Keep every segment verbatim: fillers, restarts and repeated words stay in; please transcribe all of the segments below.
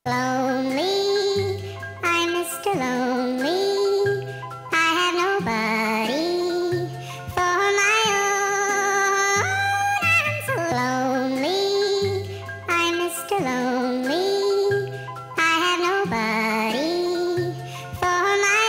Lonely, I'm Mister Lonely. I have nobody for my own. I'm so lonely, I'm Mister Lonely. I have nobody for my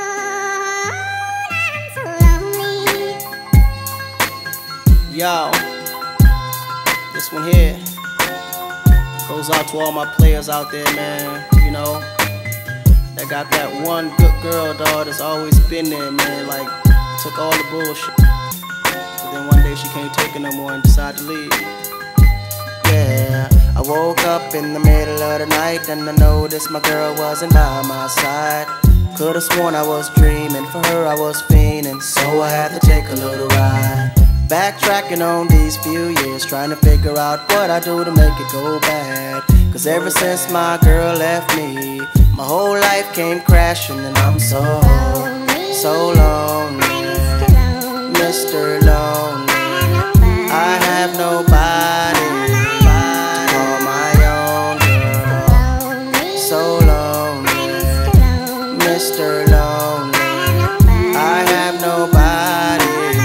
own. I'm so lonely. Yo, this one here goes out to all my players out there, man. You know, that got that one good girl, dog, that's always been there, man. Like, took all the bullshit, but then one day she can't take it no more and decided to leave. Yeah, I woke up in the middle of the night and I noticed my girl wasn't by my side. Could've sworn I was dreaming, for her I was fiending, so I had to take a little ride. Backtracking on these few years, trying to figure out what I do to make it go bad. Cause ever since my girl left me, my whole life came crashing and I'm so, so lonely. Mister Lonely, I have nobody to call my own girl. So lonely, Mister Lonely, I have nobody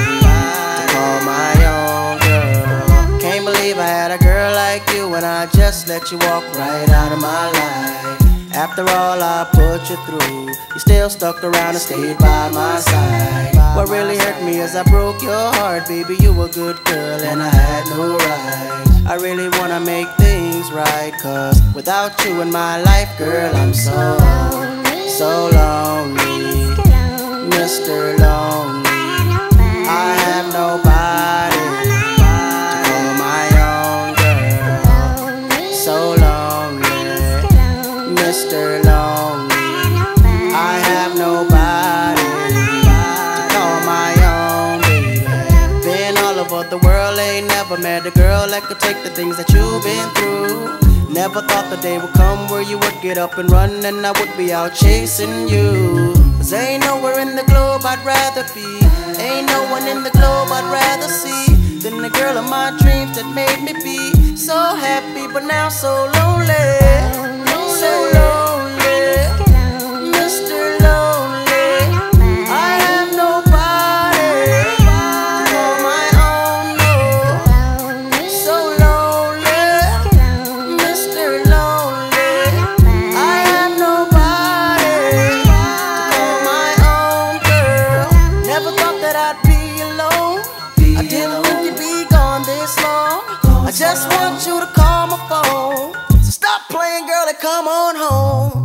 when I just let you walk right out of my life. After all I put you through, you still stuck around and stayed by my side. What really hurt me is I broke your heart, baby. You were a good girl and I had no right. I really wanna make things right, cause without you in my life, girl, I'm so, so lonely. Mister Lonely, I have nobody. Mister Lonely, I have nobody to call my own, baby. Been all over the world, ain't never met a girl that could take the things that you've been through. Never thought the day would come where you would get up and run and I would be out chasing you. Cause ain't nowhere in the globe I'd rather be, ain't no one in the globe I'd rather see than the girl of my dreams that made me be so happy but now so lonely. So lonely, Mister Lonely, I have nobody to call my own, no. So lonely, Mister Lonely, I have nobody to call my own, girl. Never thought that I'd be alone, I didn't think you'd be gone this long. I just want you to call my phone. Stop playing, girl, and come on home.